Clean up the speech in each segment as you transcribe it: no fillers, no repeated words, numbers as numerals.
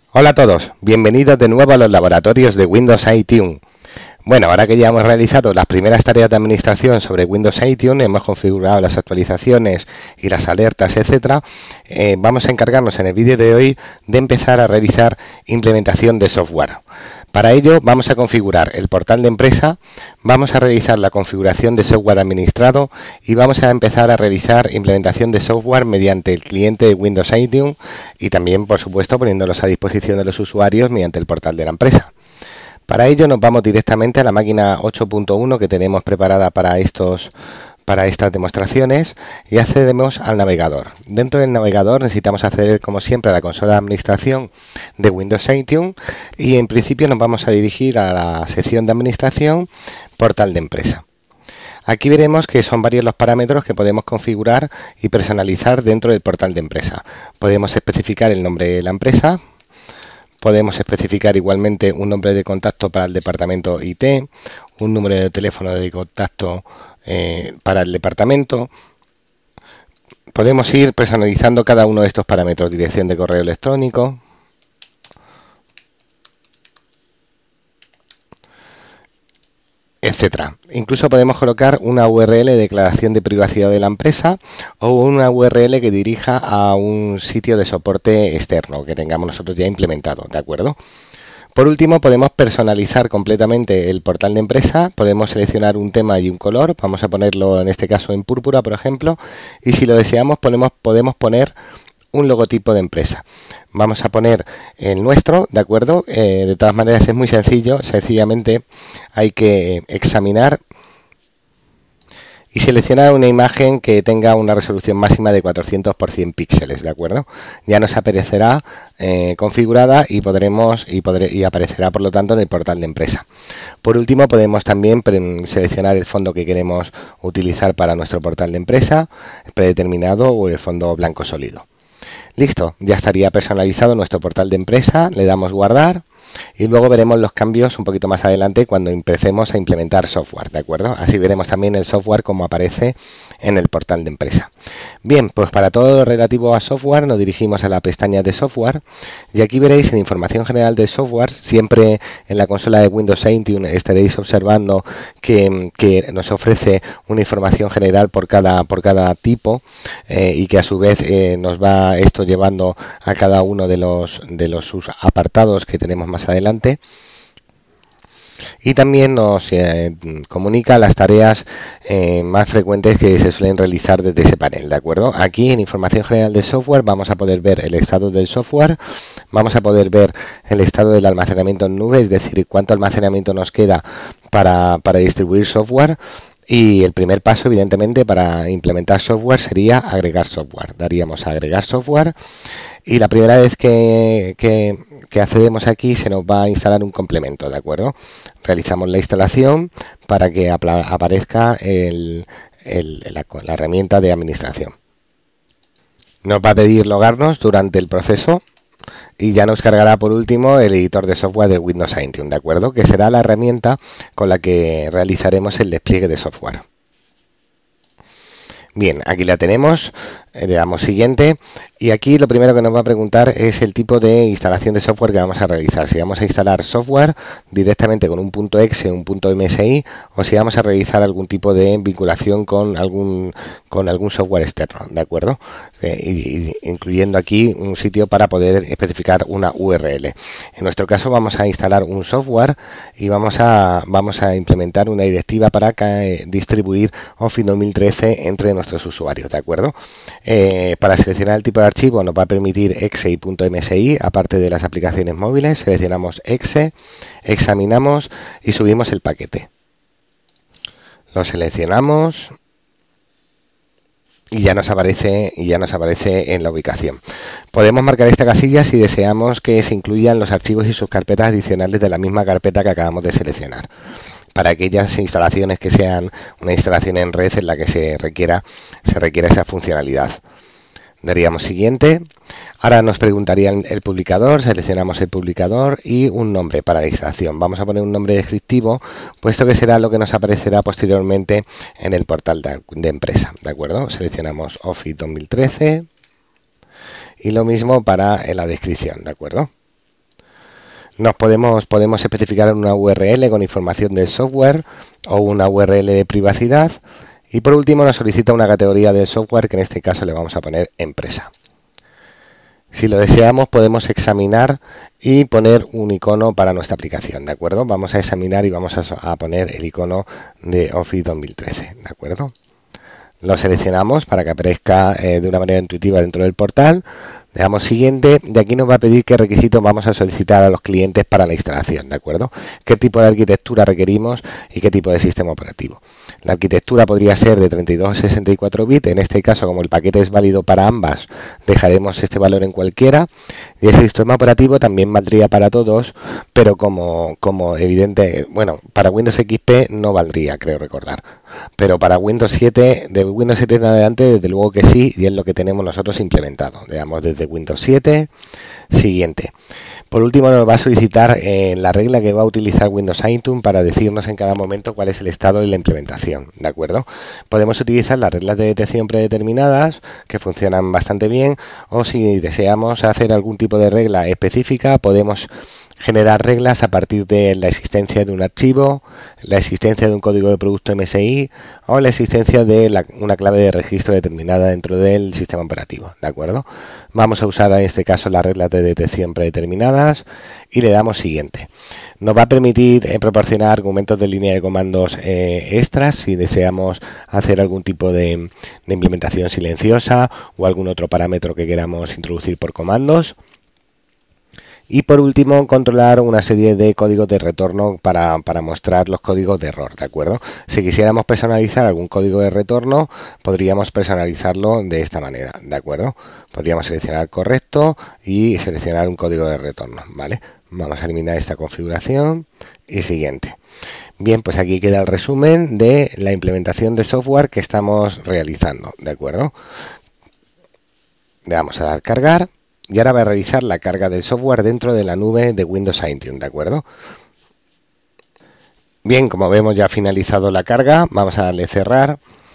Hola a todos, bienvenidos de nuevo a los laboratorios de Windows iTunes. Bueno, ahora que ya hemos realizado las primeras tareas de administración sobre Windows iTunes, hemos configurado las actualizaciones y las alertas, etcétera, vamos a encargarnos en el vídeo de hoy de empezar a realizar implementación de software. Para ello vamos a configurar el portal de empresa, vamos a realizar la configuración de software administrado y vamos a empezar a realizar implementación de software mediante el cliente de Windows iTunes y también, por supuesto, poniéndolos a disposición de los usuarios mediante el portal de la empresa. Para ello nos vamos directamente a la máquina 8.1 que tenemos preparada para estas demostraciones y accedemos al navegador. Dentro del navegador necesitamos acceder, como siempre, a la consola de administración de Windows iTunes y en principio nos vamos a dirigir a la sección de administración, portal de empresa. Aquí veremos que son varios los parámetros que podemos configurar y personalizar dentro del portal de empresa. Podemos especificar el nombre de la empresa. Podemos especificar igualmente un nombre de contacto para el departamento IT, un número de teléfono de contacto para el departamento. Podemos ir personalizando cada uno de estos parámetros, dirección de correo electrónico, etcétera. Incluso podemos colocar una URL de declaración de privacidad de la empresa o una URL que dirija a un sitio de soporte externo que tengamos nosotros ya implementado, ¿de acuerdo? Por último, podemos personalizar completamente el portal de empresa, podemos seleccionar un tema y un color, vamos a ponerlo en este caso en púrpura, por ejemplo, y si lo deseamos podemos poner un logotipo de empresa. Vamos a poner el nuestro, ¿de acuerdo? De todas maneras es muy sencillo, sencillamente hay que examinar y seleccionar una imagen que tenga una resolución máxima de 400 por 100 píxeles, ¿de acuerdo? Ya nos aparecerá configurada y aparecerá por lo tanto en el portal de empresa. Por último, podemos también seleccionar el fondo que queremos utilizar para nuestro portal de empresa, predeterminado o el fondo blanco sólido. Listo, ya estaría personalizado nuestro portal de empresa, le damos guardar y luego veremos los cambios un poquito más adelante cuando empecemos a implementar software, ¿de acuerdo? Así veremos también el software como aparece en el portal de empresa. Bien, pues para todo lo relativo a software nos dirigimos a la pestaña de software y aquí veréis en información general de software, siempre en la consola de Windows iTunes estaréis observando que nos ofrece una información general por cada tipo y que a su vez nos va esto llevando a cada uno de los apartados que tenemos más adelante y también nos comunica las tareas más frecuentes que se suelen realizar desde ese panel, ¿de acuerdo? Aquí en información general de software vamos a poder ver el estado del software, vamos a poder ver el estado del almacenamiento en nube, es decir, cuánto almacenamiento nos queda para distribuir software. Y el primer paso, evidentemente, para implementar software sería agregar software. Daríamos a agregar software y la primera vez que accedemos aquí se nos va a instalar un complemento, ¿de acuerdo? Realizamos la instalación para que aparezca la herramienta de administración. Nos va a pedir logarnos durante el proceso y ya nos cargará por último el editor de software de Windows iTunes, ¿de acuerdo? Que será la herramienta con la que realizaremos el despliegue de software. Bien, aquí la tenemos, le damos siguiente y aquí lo primero que nos va a preguntar es el tipo de instalación de software que vamos a realizar. Si vamos a instalar software directamente con un .exe o un .msi o si vamos a realizar algún tipo de vinculación con algún software externo, ¿de acuerdo? Incluyendo aquí un sitio para poder especificar una URL. En nuestro caso vamos a instalar un software y vamos a implementar una directiva para distribuir Office 2013 entre nuestros usuarios, ¿de acuerdo? Para seleccionar el tipo de archivo nos va a permitir exe y .msi, aparte de las aplicaciones móviles, seleccionamos exe, examinamos y subimos el paquete. Lo seleccionamos y ya nos aparece en la ubicación. Podemos marcar esta casilla si deseamos que se incluyan los archivos y sus carpetas adicionales de la misma carpeta que acabamos de seleccionar, para aquellas instalaciones que sean una instalación en red en la que se requiera esa funcionalidad. Daríamos siguiente. Ahora nos preguntaría el publicador, seleccionamos el publicador y un nombre para la instalación. Vamos a poner un nombre descriptivo, puesto que será lo que nos aparecerá posteriormente en el portal de empresa, ¿de acuerdo? Seleccionamos Office 2013 y lo mismo para la descripción, ¿de acuerdo? Podemos especificar una URL con información del software o una URL de privacidad. Y por último nos solicita una categoría del software que en este caso le vamos a poner empresa. Si lo deseamos podemos examinar y poner un icono para nuestra aplicación, ¿de acuerdo? Vamos a examinar y vamos a poner el icono de Office 2013, ¿de acuerdo? Lo seleccionamos para que aparezca de una manera intuitiva dentro del portal. Le damos siguiente y aquí nos va a pedir qué requisitos vamos a solicitar a los clientes para la instalación, ¿de acuerdo? Qué tipo de arquitectura requerimos y qué tipo de sistema operativo. La arquitectura podría ser de 32 a 64 bits, en este caso como el paquete es válido para ambas, dejaremos este valor en cualquiera. Y el sistema operativo también valdría para todos, pero como evidente, bueno, para Windows XP no valdría, creo recordar. Pero para Windows 7, de Windows 7 en adelante, desde luego que sí, y es lo que tenemos nosotros implementado. Le damos desde Windows 7, siguiente. Por último nos va a solicitar la regla que va a utilizar Windows iTunes para decirnos en cada momento cuál es el estado de la implementación, ¿de acuerdo? Podemos utilizar las reglas de detección predeterminadas, que funcionan bastante bien, o si deseamos hacer algún tipo de regla específica, podemos generar reglas a partir de la existencia de un archivo, la existencia de un código de producto MSI o la existencia de una clave de registro determinada dentro del sistema operativo, ¿de acuerdo? Vamos a usar en este caso las reglas de detección predeterminadas y le damos siguiente. Nos va a permitir proporcionar argumentos de línea de comandos extras si deseamos hacer algún tipo de implementación silenciosa o algún otro parámetro que queramos introducir por comandos. Y por último, controlar una serie de códigos de retorno para mostrar los códigos de error, ¿de acuerdo? Si quisiéramos personalizar algún código de retorno, podríamos personalizarlo de esta manera, ¿de acuerdo? Podríamos seleccionar correcto y seleccionar un código de retorno, ¿vale? Vamos a eliminar esta configuración y siguiente. Bien, pues aquí queda el resumen de la implementación de software que estamos realizando, ¿de acuerdo? Le vamos a dar cargar. Y ahora va a realizar la carga del software dentro de la nube de Windows iTunes, ¿de acuerdo? Bien, como vemos ya ha finalizado la carga, vamos a darle cerrar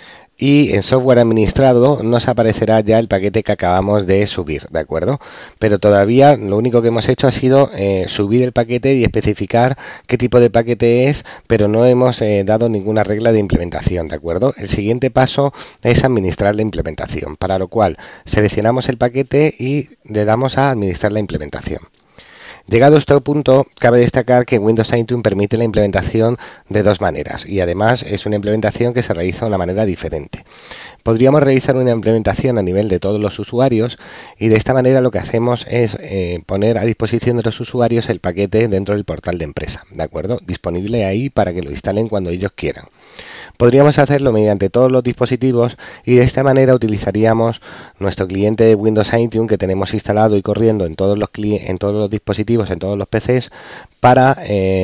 y en software administrado nos aparecerá ya el paquete que acabamos de subir, ¿de acuerdo? Pero todavía lo único que hemos hecho ha sido subir el paquete y especificar qué tipo de paquete es, pero no hemos dado ninguna regla de implementación, ¿de acuerdo? El siguiente paso es administrar la implementación, para lo cual seleccionamos el paquete y le damos a administrar la implementación. Llegado a este punto, cabe destacar que Windows iTunes permite la implementación de dos maneras y además es una implementación que se realiza de una manera diferente. Podríamos realizar una implementación a nivel de todos los usuarios y de esta manera lo que hacemos es poner a disposición de los usuarios el paquete dentro del portal de empresa, ¿de acuerdo? Disponible ahí para que lo instalen cuando ellos quieran. Podríamos hacerlo mediante todos los dispositivos y de esta manera utilizaríamos nuestro cliente de Windows iTunes que tenemos instalado y corriendo en todos los dispositivos, en todos los PCs, para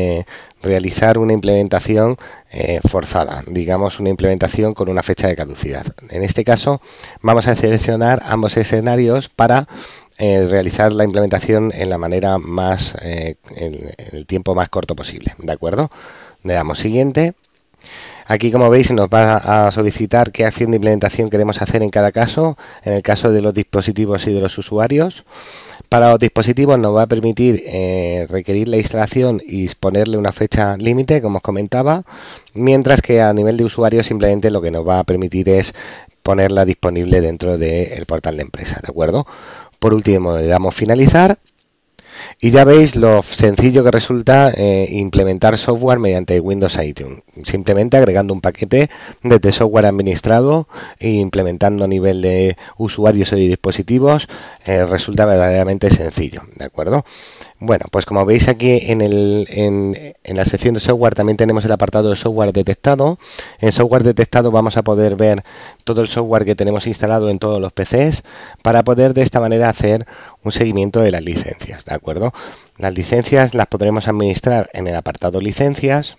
realizar una implementación forzada, digamos una implementación con una fecha de caducidad. En este caso vamos a seleccionar ambos escenarios para realizar la implementación en la manera más, en el tiempo más corto posible, ¿de acuerdo? Le damos siguiente. Aquí, como veis, nos va a solicitar qué acción de implementación queremos hacer en cada caso, en el caso de los dispositivos y de los usuarios. Para los dispositivos nos va a permitir requerir la instalación y ponerle una fecha límite, como os comentaba, mientras que a nivel de usuarios simplemente lo que nos va a permitir es ponerla disponible dentro del portal de empresa, ¿de acuerdo? Por último, le damos finalizar. Y ya veis lo sencillo que resulta implementar software mediante Windows iTunes. Simplemente agregando un paquete desde software administrado e implementando a nivel de usuarios y dispositivos resulta verdaderamente sencillo, ¿de acuerdo? Bueno, pues como veis aquí en la sección de software también tenemos el apartado de software detectado. En software detectado vamos a poder ver todo el software que tenemos instalado en todos los PCs para poder de esta manera hacer un seguimiento de las licencias, ¿de acuerdo? Las licencias las podremos administrar en el apartado licencias.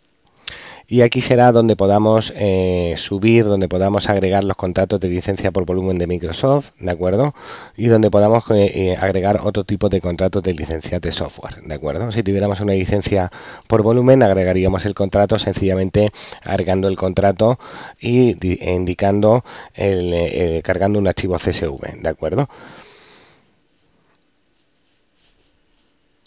Y aquí será donde podamos subir, donde podamos agregar los contratos de licencia por volumen de Microsoft, ¿de acuerdo? Y donde podamos agregar otro tipo de contratos de licencia de software, ¿de acuerdo? Si tuviéramos una licencia por volumen, agregaríamos el contrato sencillamente agregando el contrato y indicando, cargando un archivo CSV, ¿de acuerdo?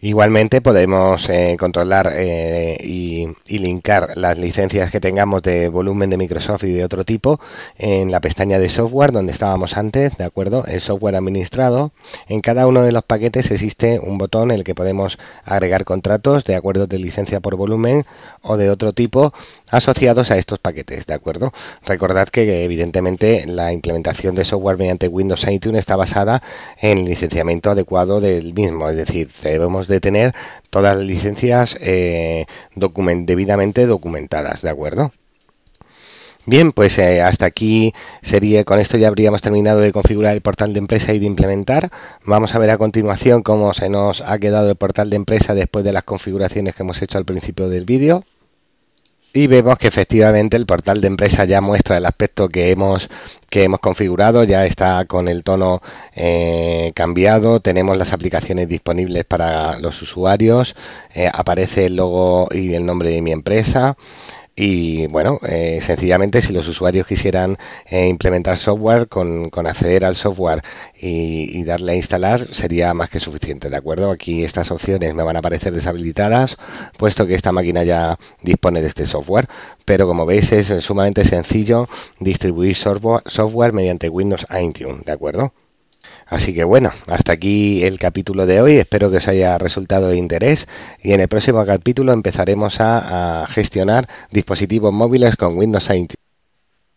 Igualmente podemos controlar y linkar las licencias que tengamos de volumen de Microsoft y de otro tipo en la pestaña de software donde estábamos antes, ¿de acuerdo? El software administrado. En cada uno de los paquetes existe un botón en el que podemos agregar contratos de acuerdo de licencia por volumen o de otro tipo asociados a estos paquetes, ¿de acuerdo? Recordad que evidentemente la implementación de software mediante Windows iTunes está basada en el licenciamiento adecuado del mismo, es decir, debemos de tener todas las licencias debidamente documentadas, ¿de acuerdo? Bien, pues hasta aquí sería, con esto ya habríamos terminado de configurar el portal de empresa y de implementar. Vamos a ver a continuación cómo se nos ha quedado el portal de empresa después de las configuraciones que hemos hecho al principio del vídeo. Y vemos que efectivamente el portal de empresa ya muestra el aspecto que hemos configurado, ya está con el tono cambiado, tenemos las aplicaciones disponibles para los usuarios, aparece el logo y el nombre de mi empresa. Y bueno, sencillamente si los usuarios quisieran implementar software, con acceder al software y darle a instalar sería más que suficiente, ¿de acuerdo? Aquí estas opciones me van a aparecer deshabilitadas, puesto que esta máquina ya dispone de este software, pero como veis es sumamente sencillo distribuir software mediante Windows iTunes, ¿de acuerdo? Así que bueno, hasta aquí el capítulo de hoy, espero que os haya resultado de interés y en el próximo capítulo empezaremos a gestionar dispositivos móviles con Windows 8.